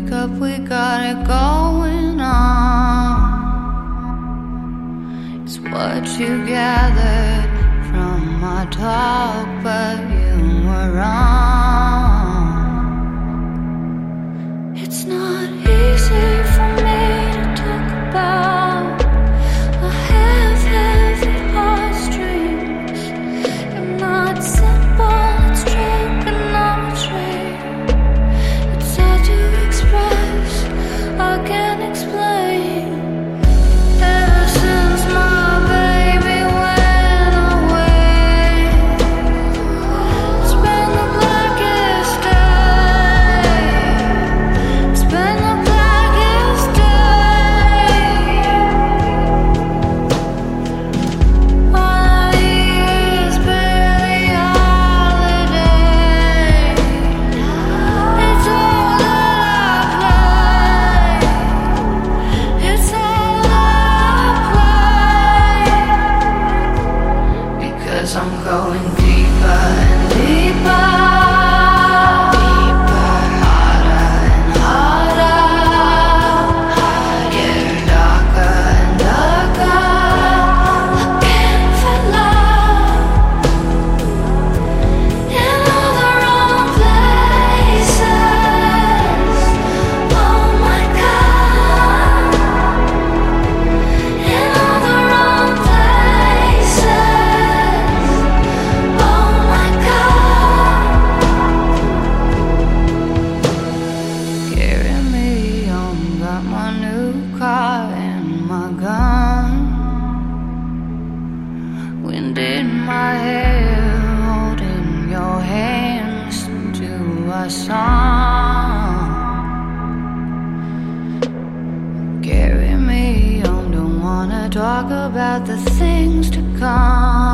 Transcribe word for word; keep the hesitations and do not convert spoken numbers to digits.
up, we got it going on. It's what you gathered from my talk, but you were wrong. It's not easy for me to talk about. I have heavy heartstrings. You're not simple, it's trigonometry. It's hard to express, I can't explain. Ever since my baby went away, it's been the blackest day. It's been the blackest day. All I hear is barely holiday. It's all that I play. It's all I play. Because I'm going deeper and deeper. Deeper, harder and harder. Getting darker and darker. Looking for love in all the wrong places. Oh my God, in all the wrong places. Oh my God, carry me on, got my new car and my gun. Wind in my hair, holding your hand, listen to our song. Carry me on, don't wanna talk about the things to come.